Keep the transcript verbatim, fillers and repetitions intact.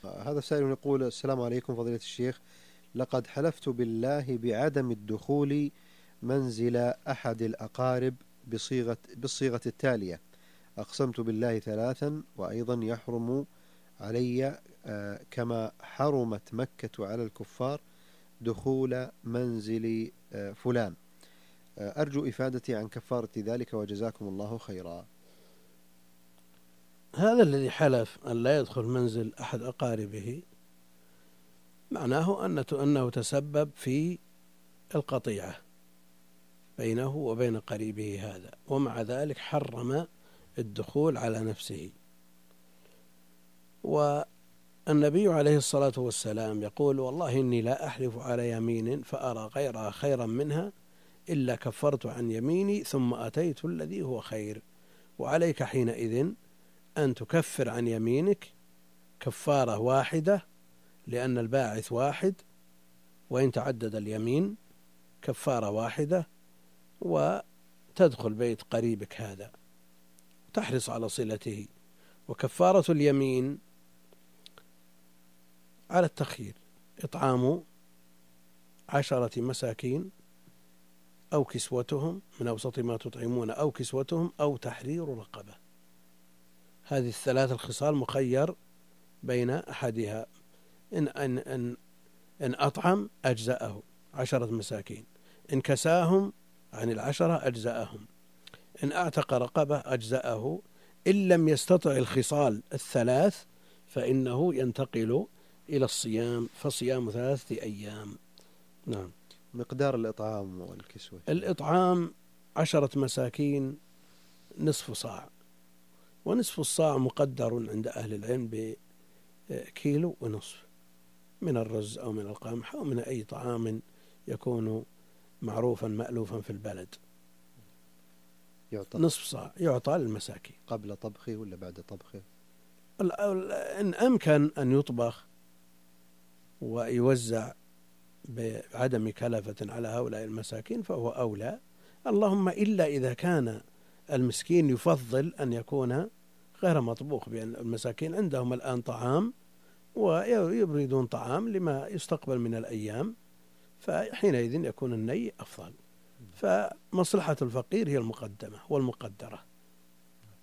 هذا سائل يقول: السلام عليكم فضيلة الشيخ، لقد حلفت بالله بعدم الدخول منزل أحد الأقارب بصيغة بالصيغة التالية: أقسمت بالله ثلاثا، وأيضا يحرم علي كما حرمت مكة على الكفار دخول منزل فلان، أرجو إفادتي عن كفارة ذلك وجزاكم الله خيرا. هذا الذي حلف أن لا يدخل منزل أحد أقاربه معناه أنه تسبب في القطيعة بينه وبين قريبه هذا، ومع ذلك حرم الدخول على نفسه. والنبي عليه الصلاة والسلام يقول: والله إني لا أحلف على يمين فأرى غيرها خيرا منها إلا كفرت عن يميني ثم أتيت الذي هو خير. وعليك حينئذ أن تكفر عن يمينك كفارة واحدة، لأن الباعث واحد، وإن تعدد اليمين كفارة واحدة، وتدخل بيت قريبك هذا تحرص على صلته. وكفارة اليمين على التخيير: إطعام عشرة مساكين أو كسوتهم من أوسط ما تطعمون أو كسوتهم أو تحرير رقبة. هذه الثلاث الخصال مخير بين أحدها. إن, أن, أن, إن أطعم أجزأه عشرة مساكين، إن كساهم عن العشرة أجزأهم، إن أعتق رقبة أجزأه. إن لم يستطع الخصال الثلاث فإنه ينتقل إلى الصيام، فصيام ثلاثة أيام. نعم. مقدار الإطعام والكسوة: الإطعام عشرة مساكين نصف صاع، ونصف الصاع مقدر عند أهل العلم بكيلو ونصف من الرز أو من القمح أو من أي طعام يكون معروفا مألوفا في البلد. يعطى نصف صاع يعطى للمساكين قبل طبخه ولا بعد طبخه؟ إن أمكن أن يطبخ ويوزع بعدم كلفة على هؤلاء المساكين فهو أولى، اللهم إلا إذا كان المسكين يفضل أن يكون غير مطبوخ، بأن المساكين عندهم الآن طعام ويبردون طعام لما يستقبل من الأيام، فحينئذ يكون الني أفضل. فمصلحة الفقير هي المقدمة والمقدرة.